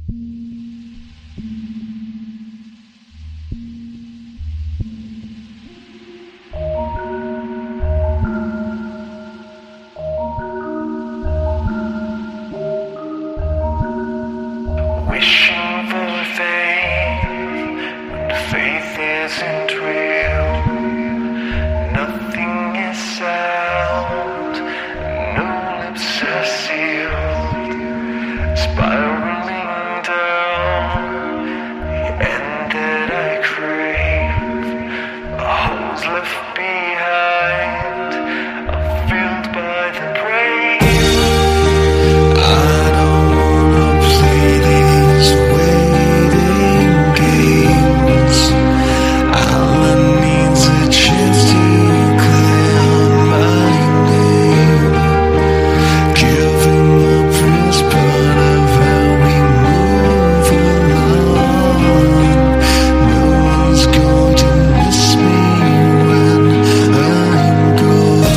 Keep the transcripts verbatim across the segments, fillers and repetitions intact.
Wishing for faith, when faith isn't real. Nothing is sound, no lips are sealed. Spiraling down, the end that I crave. The holes left behind are filled by the brave. I don't wanna play these waiting games. All I need's a chance to clear my name. Giving up is part of how we move along. No one's going to miss me when I'm gone.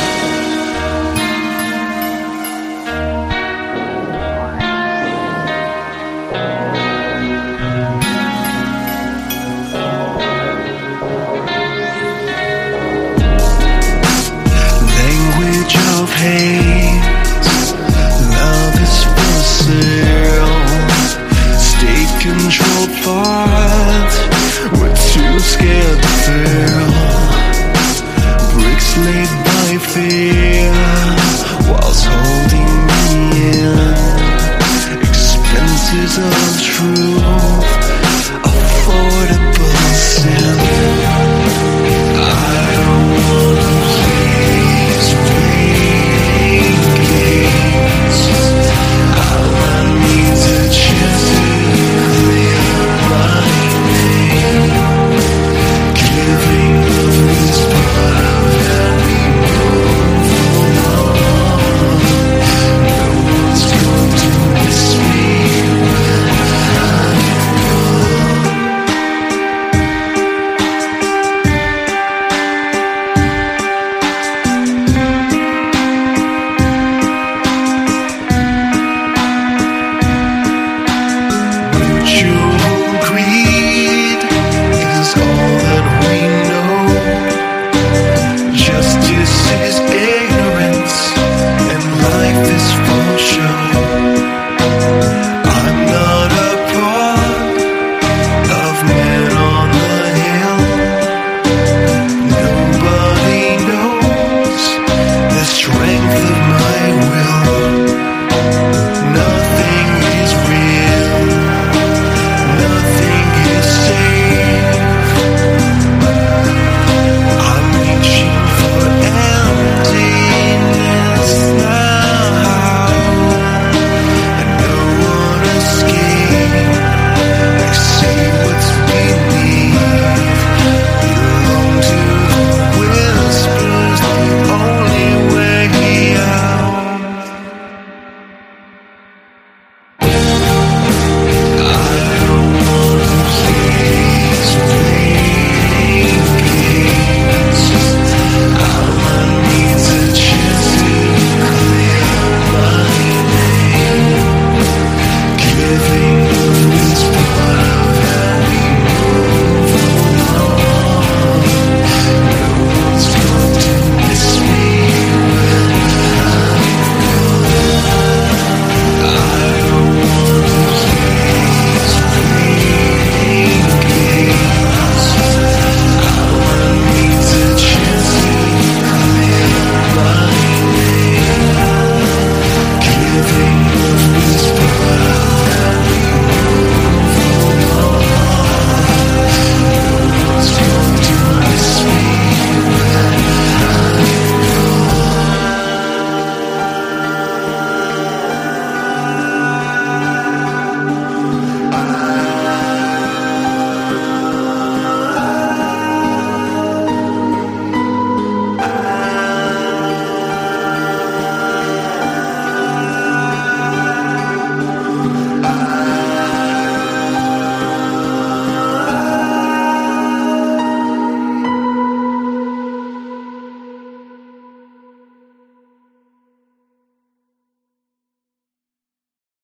Language of hate, love is for sale. State controlled thought, we're too scared to fail. Bricks laid by fear, walls holding me in. Expenses of truth, affordable sin. I don't wanna play these waiting games. All I need's a chance to clear my name. Giving up is part of how we move along. No one's going to miss me when I'm gone. Mutual greed is all that we know. Justice is ignorance, and life is for show. I'm not a part of men on the hill. Nobody knows the strength of my will. Nothing is real. Nothing is safe. I'm reaching for emptiness now, and no one escape. Exceed what's beneath. Belong to the whispers, the only way out. I don't wanna play these waiting games. All I need's a chance to clear my name. Giving